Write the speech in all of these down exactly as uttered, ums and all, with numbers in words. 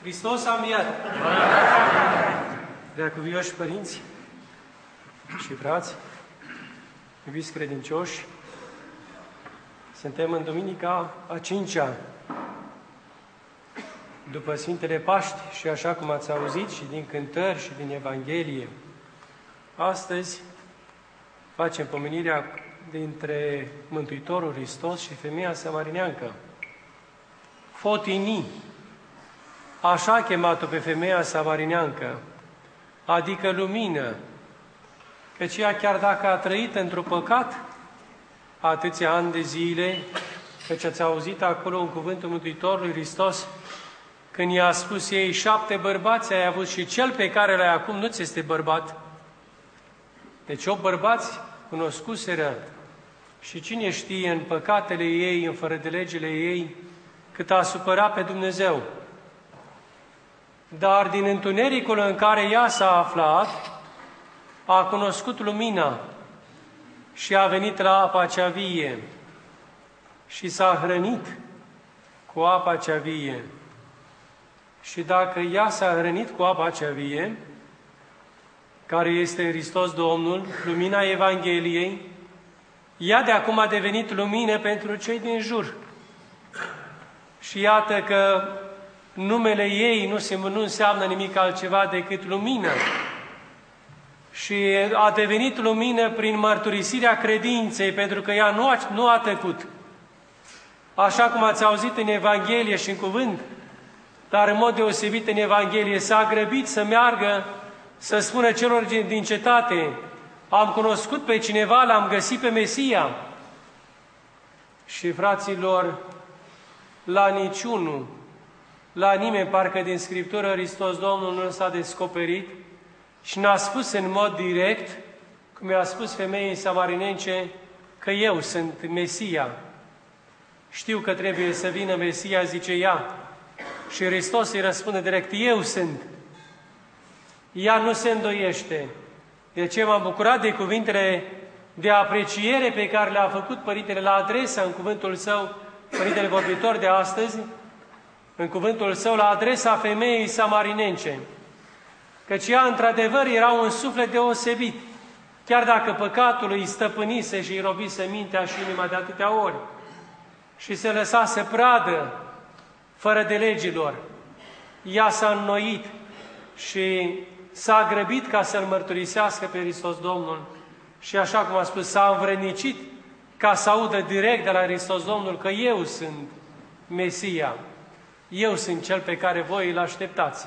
Hristos a înviat! Preacuvioși părinți și frați, iubiți credincioși, suntem în Duminica a cincea, după Sfintele Paști și așa cum ați auzit și din cântări și din Evanghelie. Astăzi facem pomenirea dintre Mântuitorul Hristos și femeia samarineancă. Fotini, așa a chemat-o pe femeia samarineancă, adică lumină, căci ea, chiar dacă a trăit într-un păcat atâția ani de zile, căci ați auzit acolo în cuvântul Mântuitorului Hristos, când i-a spus ei, șapte bărbați ai avut și cel pe care l-ai acum nu ți este bărbat. Deci opt bărbați cunoscuseră și cine știe în păcatele ei, în fără de legile ei, cât a supărat pe Dumnezeu. Dar din întunericul în care ea s-a aflat, a cunoscut lumina și a venit la apa cea vie și s-a hrănit cu apa cea vie. Și dacă ea s-a hrănit cu apa cea vie, care este Hristos Domnul, lumina Evangheliei, ea de acum a devenit lumină pentru cei din jur. Și iată că numele ei nu, se, nu înseamnă nimic altceva decât lumină. Și a devenit lumină prin mărturisirea credinței, pentru că ea nu a, nu a tăcut. Așa cum ați auzit în Evanghelie și în cuvânt, dar în mod deosebit în Evanghelie, s-a grăbit să meargă, să spună celor din cetate, am cunoscut pe cineva, l-am găsit pe Mesia. Și fraților, la niciunul, la nimeni, parcă din Scriptură, Hristos Domnul nu s-a descoperit și n-a spus în mod direct, cum i-a spus femeii samarinence, că eu sunt Mesia. Știu că trebuie să vină Mesia, zice ea. Și Hristos îi răspunde direct, eu sunt. Ea nu se îndoiește. De ce m-am bucurat de cuvintele de apreciere pe care le-a făcut Părintele la adresa în cuvântul său, Părintele vorbitor de astăzi, în cuvântul său la adresa femeii samarinence. Căci ea, într-adevăr, era un suflet deosebit, chiar dacă păcatul îi stăpânise și îi robise mintea și inima de atâtea ori și se lăsase pradă fără de legilor. Ea s-a înnoit și s-a grăbit ca să-L mărturisească pe Hristos Domnul și așa cum a spus, s-a învrednicit ca să audă direct de la Hristos Domnul că eu sunt Mesia, eu sunt Cel pe care voi îl așteptați.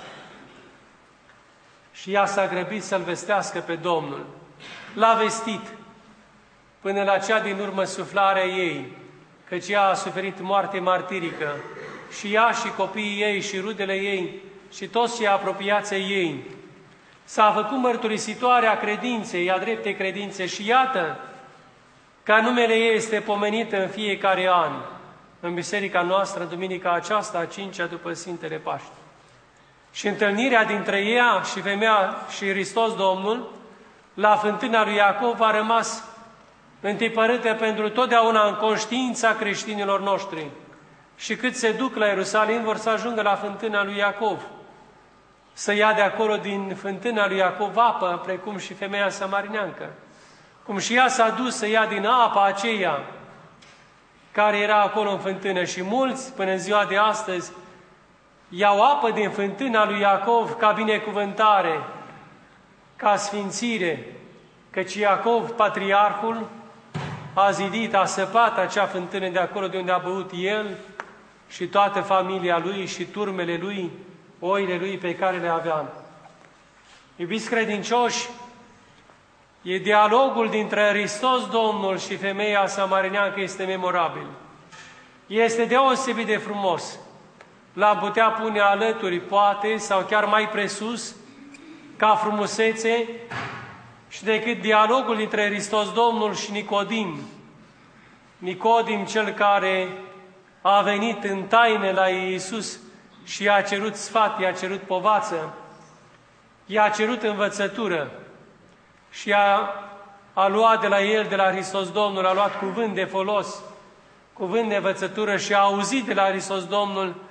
Și ea s-a grăbit să-L vestească pe Domnul. L-a vestit până la cea din urmă suflarea ei, căci ea a suferit moarte martirică, și ea și copiii ei și rudele ei și toți cei apropiați ei. S-a făcut mărturisitoarea credinței, a dreptei credințe și iată că numele ei este pomenit în fiecare an în biserica noastră, duminica aceasta, a cincea după Sfintele Paști. Și întâlnirea dintre ea și femeia și Hristos Domnul la fântâna lui Iacov a rămas întipărâtă pentru totdeauna în conștiința creștinilor noștri. Și cât se duc la Ierusalim, vor să ajungă la fântâna lui Iacov, să ia de acolo din fântâna lui Iacov apă, precum și femeia samarineancă. Cum și ea s-a dus să ia din apa aceea care era acolo în fântână și mulți, până în ziua de astăzi, iau apă din fântâna lui Iacov ca binecuvântare, ca sfințire, căci Iacov, patriarhul, a zidit, a săpat acea fântână de acolo de unde a băut el și toată familia lui și turmele lui, oile lui pe care le avea. Iubiți credincioși, e dialogul dintre Hristos Domnul și femeia samarineancă este memorabil. Este deosebit de frumos. L-am putea pune alături, poate, sau chiar mai presus, ca frumusețe, și decât dialogul dintre Hristos Domnul și Nicodim. Nicodim, cel care a venit în taine la Iisus și i-a cerut sfat, i-a cerut povață, i-a cerut învățătură și a, a luat de la el, de la Hristos Domnul, a luat cuvânt de folos, cuvânt de învățătură și a auzit de la Hristos Domnul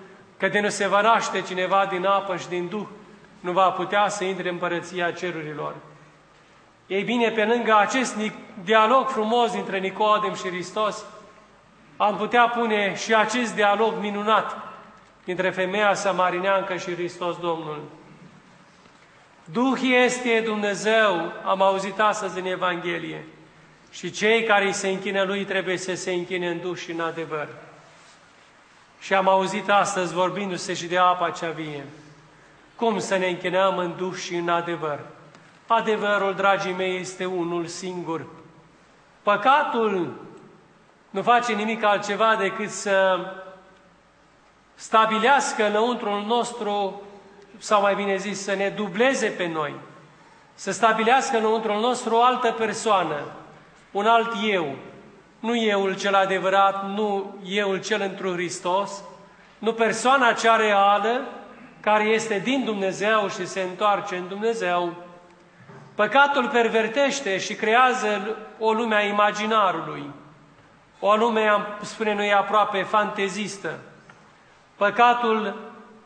că de nu se va naște cineva din apă și din Duh, nu va putea să intre în împărăția cerurilor. Ei bine, pe lângă acest dialog frumos dintre Nicodem și Hristos, am putea pune și acest dialog minunat dintre femeia samarineancă și Hristos Domnul. Duh este Dumnezeu, am auzit astăzi în Evanghelie, și cei care îi se închină Lui trebuie să se închine în Duh și în adevăr. Și am auzit astăzi, vorbindu-se și de apa cea vie, cum să ne închinăm în Duh și în adevăr. Adevărul, dragii mei, este unul singur. Păcatul nu face nimic altceva decât să stabilească înăuntrul nostru, sau mai bine zis, să ne dubleze pe noi, să stabilească înăuntrul nostru o altă persoană, un alt eu, nu euul cel adevărat, nu euul cel întru Hristos, nu persoana cea reală care este din Dumnezeu și se întoarce în Dumnezeu. Păcatul pervertește și creează o lume a imaginarului, o lume, am spune noi, aproape fantezistă. Păcatul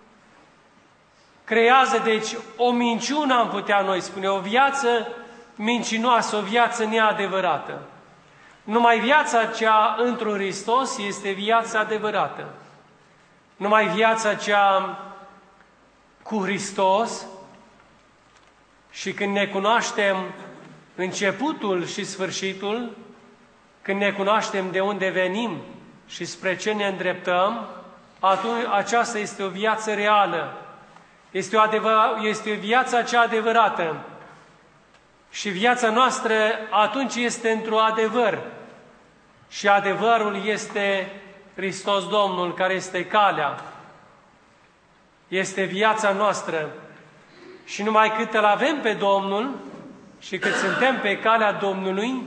creează, deci, o minciună, am putea noi spune, o viață mincinoasă, o viață neadevărată. Numai viața cea într-un Hristos este viața adevărată. Numai viața cea cu Hristos, și când ne cunoaștem începutul și sfârșitul, când ne cunoaștem de unde venim și spre ce ne îndreptăm, atunci aceasta este o viață reală. Este o, adevăr, este o viață cea adevărată. Și viața noastră atunci este într-o adevăr. Și adevărul este Hristos Domnul, care este calea. Este viața noastră. Și numai cât îl avem pe Domnul și cât suntem pe calea Domnului,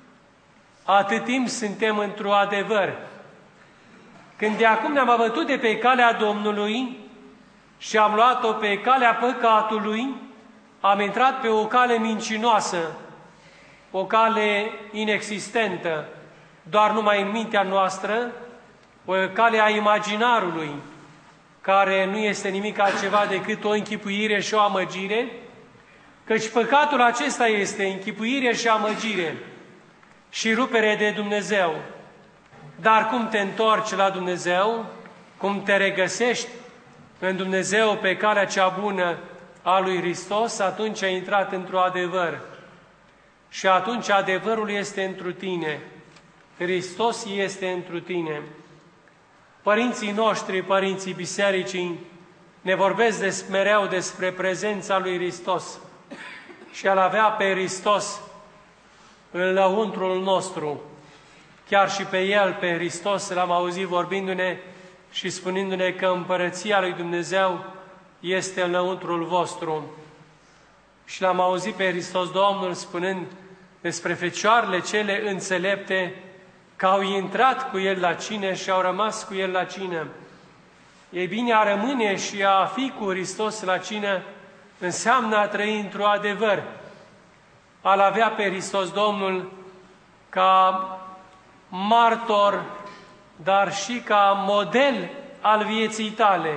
atât timp suntem într-o adevăr. Când de acum ne-am abătut de pe calea Domnului și am luat-o pe calea păcatului, am intrat pe o cale mincinoasă, o cale inexistentă, doar numai în mintea noastră, o cale a imaginarului, care nu este nimic altceva decât o închipuire și o amăgire, căci păcatul acesta este închipuire și amăgire și rupere de Dumnezeu. Dar cum te întorci la Dumnezeu, cum te regăsești în Dumnezeu pe calea cea bună a lui Hristos, atunci ai intrat într-o adevăr. Și atunci adevărul este întru tine. Hristos este întru tine. Părinții noștri, părinții bisericii, ne vorbesc des, mereu despre prezența lui Hristos. Și El avea pe Hristos în lăuntrul nostru. Chiar și pe El, pe Hristos, l-am auzit vorbindu-ne și spunându-ne că împărăția lui Dumnezeu este în lăuntrul vostru. Și l-am auzit pe Hristos Domnul spunând despre fecioarele cele înțelepte, că au intrat cu El la cină și au rămas cu El la cină. Ei bine, a rămâne și a fi cu Hristos la cină înseamnă a trăi într-o adevăr. A-L avea pe Hristos Domnul ca martor, dar și ca model al vieții tale.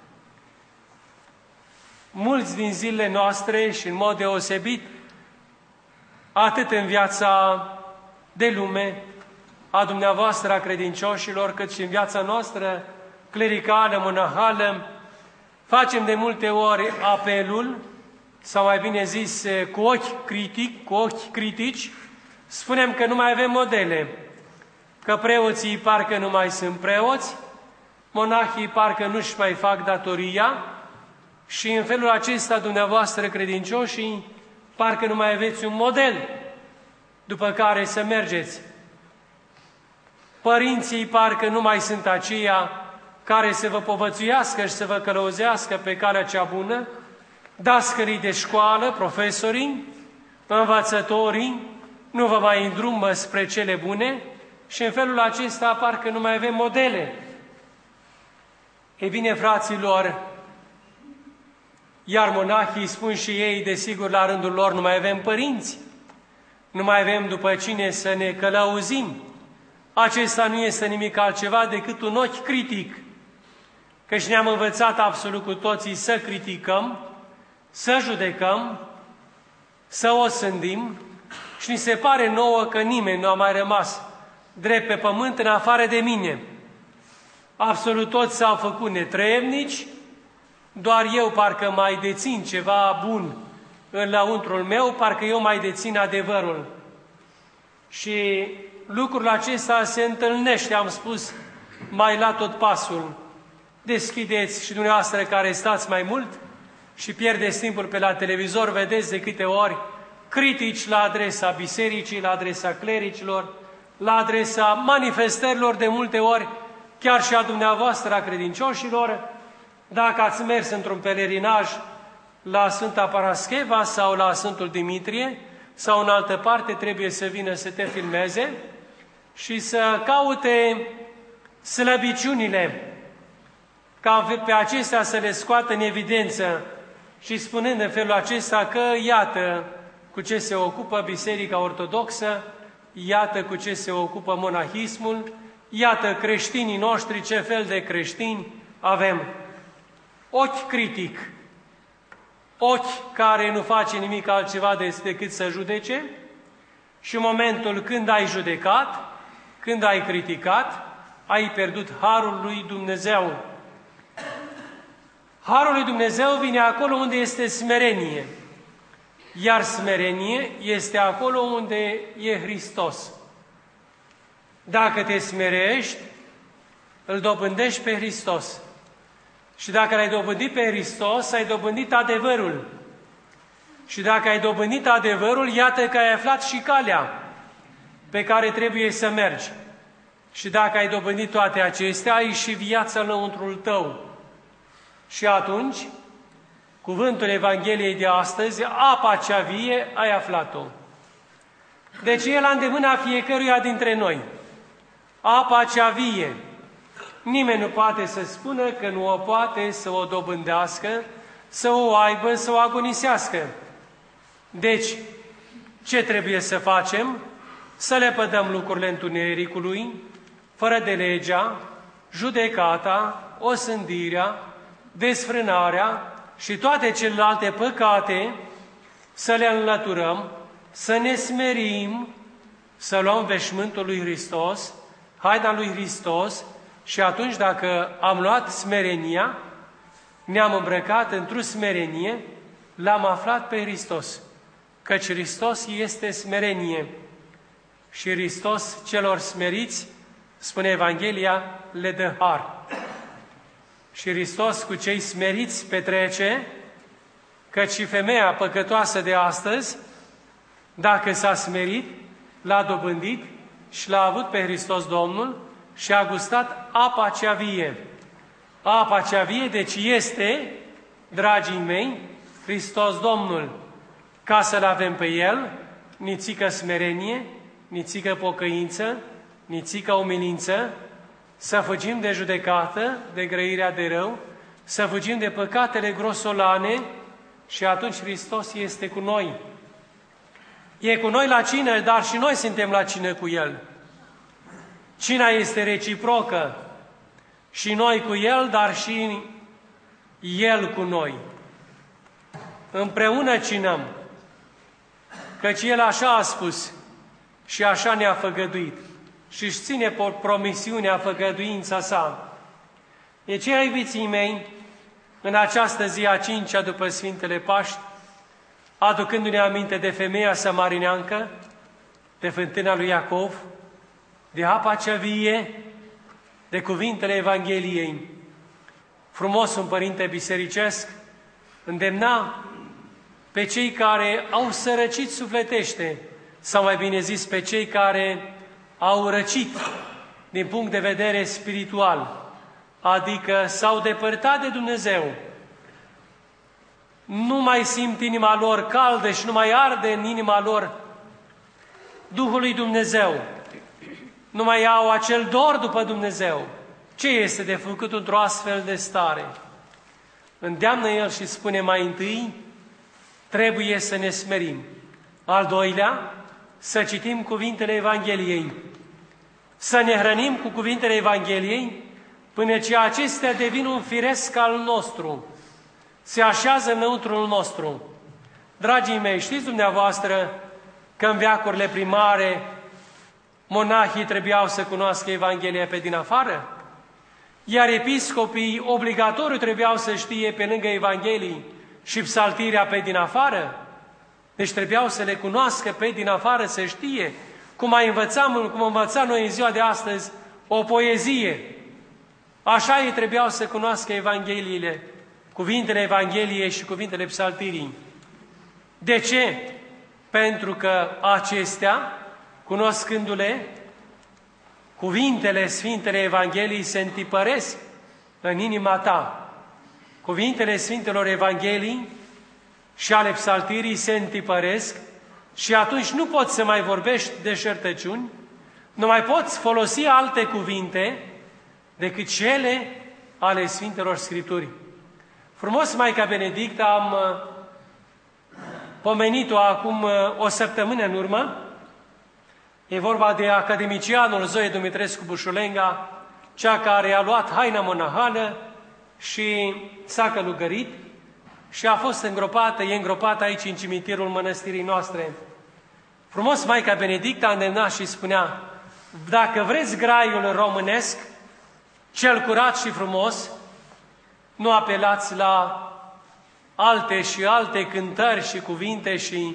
Mulți din zilele noastre și în mod deosebit, atât în viața de lume, a dumneavoastră, a credincioșilor, cât și în viața noastră clericală, monahală, facem de multe ori apelul, sau mai bine zis, cu ochi critic, cu ochi critici, spunem că nu mai avem modele, că preoții parcă nu mai sunt preoți, monahii parcă nu-și mai fac datoria și în felul acesta dumneavoastră credincioșii parcă nu mai aveți un model după care să mergeți. Părinții parcă nu mai sunt aceia care să vă povățuiască și să vă călăuzească pe calea cea bună, dascării de școală, profesorii, învățătorii, nu vă mai îndrumă spre cele bune și în felul acesta parcă nu mai avem modele. Ei bine, fraților, iar monahii spun și ei, desigur, la rândul lor, nu mai avem părinți, nu mai avem după cine să ne călăuzim. Acesta nu este nimic altceva decât un ochi critic. căci ne-am învățat absolut cu toții să criticăm, să judecăm, să o sândim și ni se pare nouă că nimeni nu a mai rămas drept pe pământ în afară de mine. Absolut toți s-au făcut netreebnici, doar eu parcă mai dețin ceva bun în lăuntrul meu, parcă eu mai dețin adevărul. Și lucrul acesta se întâlnește, am spus, mai la tot pasul. Deschideți și dumneavoastră care stați mai mult și pierdeți timpul pe la televizor, vedeți de câte ori critici la adresa bisericii, la adresa clericilor, la adresa manifestărilor de multe ori, chiar și a dumneavoastră, a credincioșilor. Dacă ați mers într-un pelerinaj la Sfânta Parascheva sau la Sfântul Dimitrie sau în altă parte, trebuie să vină să te filmeze și să caute slăbiciunile, ca pe acestea să le scoată în evidență și spunând în felul acesta că iată cu ce se ocupă Biserica Ortodoxă, iată cu ce se ocupă monahismul, iată creștinii noștri, ce fel de creștini avem. Ochi critic, ochi care nu face nimic altceva decât să judece și în momentul când ai judecat, când ai criticat, ai pierdut harul lui Dumnezeu. Harul lui Dumnezeu vine acolo unde este smerenie, iar smerenie este acolo unde e Hristos. Dacă te smerești, îl dobândești pe Hristos. Și dacă l-ai dobândit pe Hristos, ai dobândit adevărul. Și dacă ai dobândit adevărul, iată că ai aflat și calea pe care trebuie să mergi. Și dacă ai dobândit toate acestea, ai și viața înăuntrul tău. Și atunci, cuvântul Evangheliei de astăzi, apa cea vie, ai aflat-o. Deci e la îndemâna fiecăruia dintre noi. Apa cea vie. Nimeni nu poate să spună că nu o poate să o dobândească, să o aibă, să o agonisească. Deci, ce trebuie să facem? Să lepădăm lucrurile întunericului, fără de legea, judecata, osândirea, desfrânarea și toate celelalte păcate, să le înlăturăm, să ne smerim, să luăm veșmântul lui Hristos, haina lui Hristos, și atunci dacă am luat smerenia, ne-am îmbrăcat într-o smerenie, l-am aflat pe Hristos, căci Hristos este smerenie. Și Hristos celor smeriți, spune Evanghelia, le dă har. Și Hristos cu cei smeriți petrece, căci și femeia păcătoasă de astăzi, dacă s-a smerit, l-a dobândit și l-a avut pe Hristos Domnul și a gustat apa cea vie. Apa cea vie, deci este, dragii mei, Hristos Domnul. Ca să-L avem pe El, nițică smerenie, nițică pocăință, nițică umilință, să fugim de judecată, de grăirea de rău, să fugim de păcatele grosolane și atunci Hristos este cu noi. E cu noi la cină, dar și noi suntem la cină cu El. Cina este reciprocă și noi cu El, dar și El cu noi. Împreună cinăm, căci El așa a spus și așa ne-a făgăduit și își ține promisiunea, făgăduința sa. De ce, iubiții mei, în această zi a cincea după Sfintele Paști, aducându-ne aminte de femeia samarineancă, de fântâna lui Iacov, de apa cea vie, de cuvintele Evangheliei. Frumos un părinte bisericesc îndemna pe cei care au sărăcit sufletește, sau mai bine zis, pe cei care au răcit din punct de vedere spiritual, adică s-au depărtat de Dumnezeu. Nu mai simt inima lor caldă și nu mai arde în inima lor Duhul lui Dumnezeu. Nu mai au acel dor după Dumnezeu. Ce este de făcut într-o astfel de stare? Îndeamnă El și spune mai întâi, trebuie să ne smerim. Al doilea, să citim cuvintele Evangheliei. Să ne hrănim cu cuvintele Evangheliei până ce acestea devin un firesc al nostru, se așează înăuntrul nostru. Dragii mei, știți dumneavoastră că în veacurile primare monahii trebuiau să cunoască Evanghelia pe din afară? Iar episcopii obligatoriu trebuiau să știe pe lângă Evanghelii și psaltirea pe din afară? Deci trebuiau să le cunoască pe din afară, să știe, cum ai învățat, cum învățam noi în ziua de astăzi, o poezie. Așa ei trebuiau să cunoască Evangheliile, cuvintele Evangheliei și cuvintele psaltirii. De ce? Pentru că acestea, cunoscându-le, cuvintele Sfintele Evangheliei se întipăresc în inima ta. Cuvintele Sfintelor Evanghelii și ale psaltirii se întipăresc și atunci nu poți să mai vorbești de șertăciuni, nu mai poți folosi alte cuvinte decât cele ale Sfintelor Scripturii. Frumos, Maica Benedictă, am pomenit-o acum o săptămână în urmă. E vorba de academicianul Zoe Dumitrescu Bușulenga, cea care a luat haina monahală și s-a călugărit și a fost îngropată, e îngropată aici în cimitirul mănăstirii noastre. Frumos, Maica Benedictă a îndemnat și spunea: dacă vreți graiul românesc, cel curat și frumos, nu apelați la alte și alte cântări și cuvinte și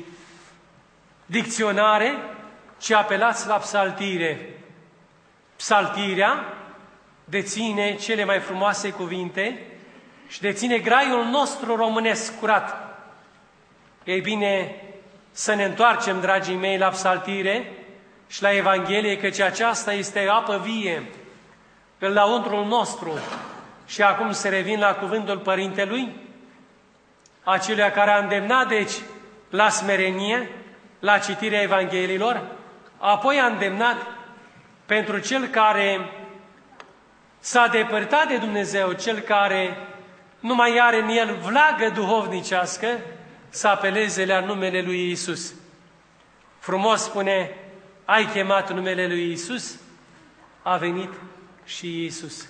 dicționare, ci apelați la psaltire. Psaltirea deține cele mai frumoase cuvinte și deține graiul nostru românesc curat. Ei bine, să ne întoarcem, dragii mei, la psaltire și la Evanghelie, căci aceasta este apă vie în lăuntrul nostru. Și acum se revin la cuvântul Părintelui, acelea care a îndemnat, deci, la smerenie, la citirea Evangheliilor, apoi a îndemnat pentru cel care s-a depărtat de Dumnezeu, cel care nu mai are în el vlagă duhovnicească, să apeleze la numele lui Iisus. Frumos spune: ai chemat numele lui Iisus, a venit și Iisus.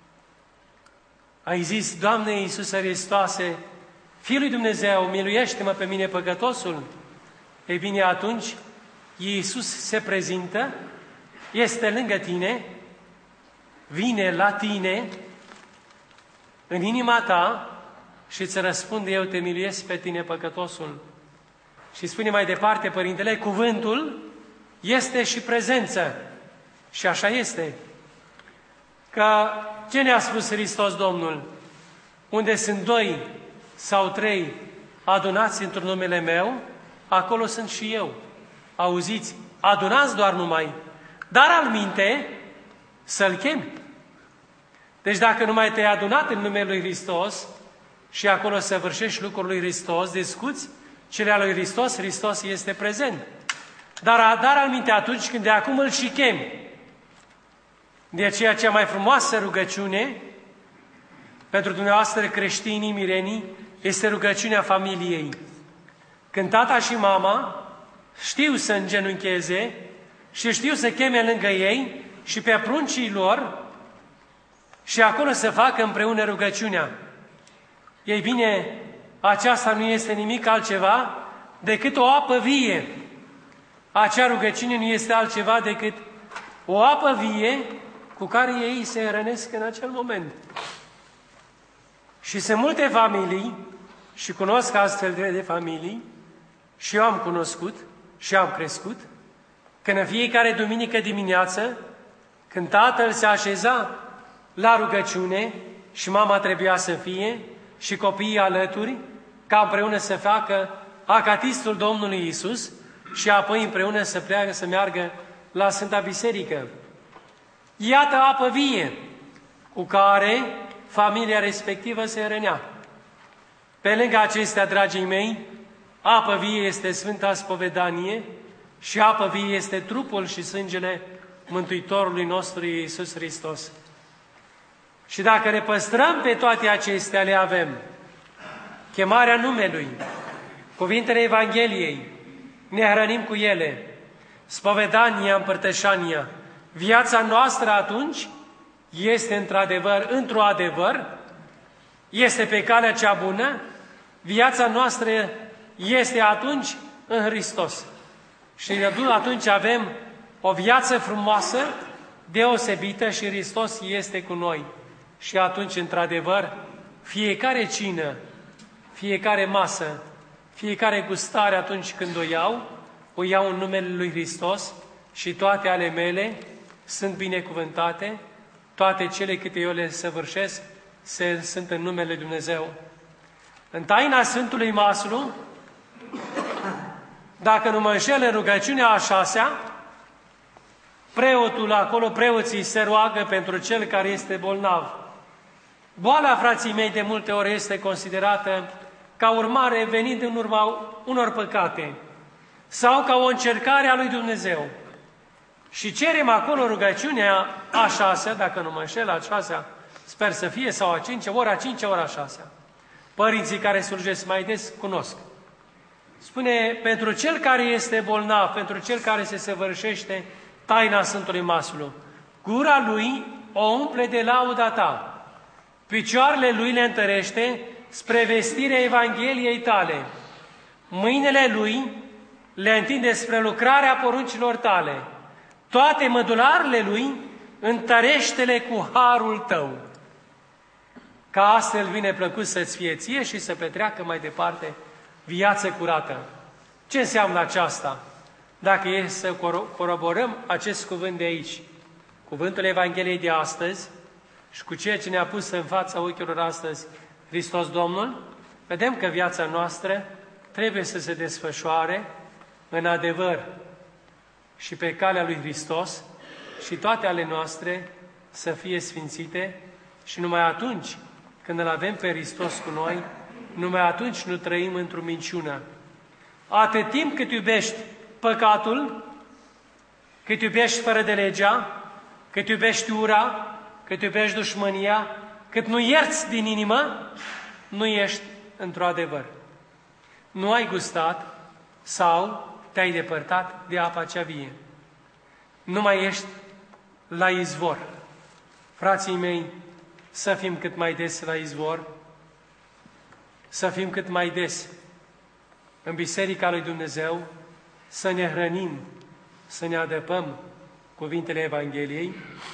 Ai zis: Doamne Iisuse Hristoase, Fiul lui Dumnezeu, miluiește-mă pe mine păcătosul. Ei bine, atunci Iisus se prezintă, este lângă tine, vine la tine, în inima ta și îți răspunde: eu te miluiesc pe tine păcătosul. Și spune mai departe Părintele: cuvântul este și prezență. Și așa este. Că ce ne-a spus Hristos Domnul? Unde sunt doi sau trei adunați într-un numele meu, acolo sunt și eu. Auziți? Adunați doar numai, dar alminte să-L chemi. Deci dacă nu mai te-ai adunat în numele lui Hristos și acolo săvârșești lucrul lui Hristos, discuți cele ale lui Hristos, Hristos este prezent. Dar, dar alminte atunci când de acum îl și chemi. De aceea cea mai frumoasă rugăciune pentru dumneavoastră creștinii, mirenii, este rugăciunea familiei. Când tata și mama știu să îngenuncheze și știu să cheme lângă ei și pe pruncii lor și acolo să facă împreună rugăciunea. Ei bine, aceasta nu este nimic altceva decât o apă vie. Acea rugăciune nu este altceva decât o apă vie cu care ei se hrănesc în acel moment. Și sunt multe familii, și cunosc astfel de familii, și eu am cunoscut și am crescut, când în fiecare duminică dimineață, când tatăl se așeza la rugăciune și mama trebuia să fie, și copiii alături, ca împreună să facă acatistul Domnului Iisus și apoi împreună să pleacă, să meargă la Sfânta Biserică. Iată apă vie cu care familia respectivă se hrănea. Pe lângă acestea, dragii mei, apă vie este Sfânta Spovedanie și apă vie este trupul și sângele Mântuitorului nostru Iisus Hristos. Și dacă le păstrăm pe toate acestea, le avem chemarea numelui, cuvintele Evangheliei, ne hrănim cu ele, spovedania, împărtășania. Viața noastră atunci este într-adevăr, într-o adevăr, este pe calea cea bună, viața noastră este atunci în Hristos. Și atunci avem o viață frumoasă, deosebită și Hristos este cu noi. Și atunci, într-adevăr, fiecare cină, fiecare masă, fiecare gustare atunci când o iau, o iau în numele Lui Hristos și toate ale mele sunt binecuvântate, toate cele câte eu le săvârșesc se, sunt în numele Lui Dumnezeu. În taina Sfântului Maslu, dacă nu mă înșel, în rugăciunea a șasea, preotul acolo, preoții se roagă pentru cel care este bolnav. Boala, frații mei, de multe ori este considerată ca urmare venind în urma unor păcate sau ca o încercare a lui Dumnezeu. Și cerem acolo rugăciunea a șasea, dacă nu mă înșel, a șasea, sper să fie, sau a cincea, ori a cincea, ori a șasea. Părinții care slujesc mai des cunosc. Spune, pentru cel care este bolnav, pentru cel care se săvârșește taina Sfântului Maslu, gura lui o umple de lauda ta, picioarele lui le întărește spre vestirea Evangheliei tale, mâinile lui le întinde spre lucrarea poruncilor tale, toate mădularele lui întărește-le cu harul tău, ca astfel vine plăcut să-ți fie ție și să petreacă mai departe viață curată. Ce înseamnă aceasta? Dacă e să coroborăm acest cuvânt de aici, cuvântul Evangheliei de astăzi și cu ceea ce ne-a pus în fața ochilor astăzi Hristos Domnul, vedem că viața noastră trebuie să se desfășoare în adevăr și pe calea lui Hristos și toate ale noastre să fie sfințite și numai atunci când îl avem pe Hristos cu noi, numai atunci nu trăim într-o minciună. Atât timp cât iubești păcatul, cât iubești fără de legea, cât iubești ura, cât iubești dușmânia, cât nu ierți din inimă, nu ești într-o adevăr. Nu ai gustat sau te-ai depărtat de apa cea vie. Nu mai ești la izvor. Frații mei, să fim cât mai des la izvor, să fim cât mai des în Biserica lui Dumnezeu, să ne hrănim, să ne adăpăm cuvintele Evangheliei,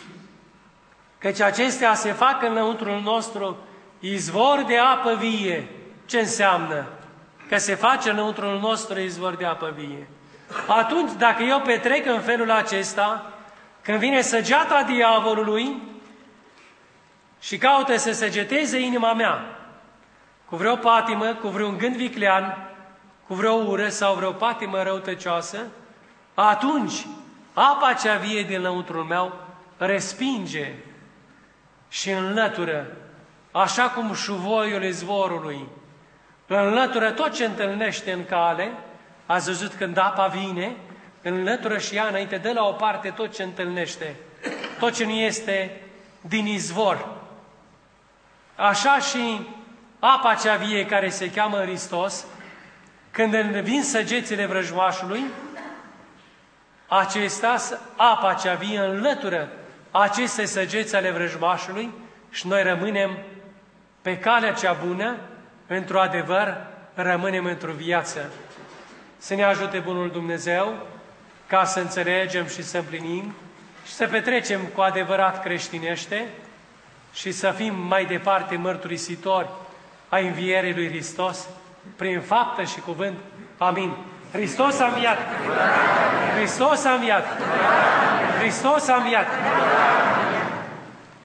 căci acestea se fac înăuntrul nostru izvor de apă vie. Ce înseamnă? Că se face înăuntrul nostru izvor de apă vie. Atunci, dacă eu petrec în felul acesta, când vine săgeata diavolului și caută să săgeteze inima mea cu vreo patimă, cu vreun gând viclean, cu vreo ură sau vreo patimă răutăcioasă, atunci apa cea vie din lăuntrul meu respinge și înlătură, așa cum șuvoiul izvorului înlătură tot ce întâlnește în cale. Ați văzut când apa vine, înlătură și ea înainte, dă la o parte tot ce întâlnește, tot ce nu este din izvor. Așa și apa cea vie care se cheamă Hristos, când vin săgețile vrăjmașului, acesta, apa cea vie înlătură aceste săgeți ale vrăjmașului și noi rămânem pe calea cea bună, într-o adevăr, rămânem într-o viață. Să ne ajute Bunul Dumnezeu ca să înțelegem și să împlinim și să petrecem cu adevărat creștinește și să fim mai departe mărturisitori a învierii lui Hristos prin faptă și cuvânt. Amin. Hristos a înviat! Hristos a înviat! Hristos a înviat!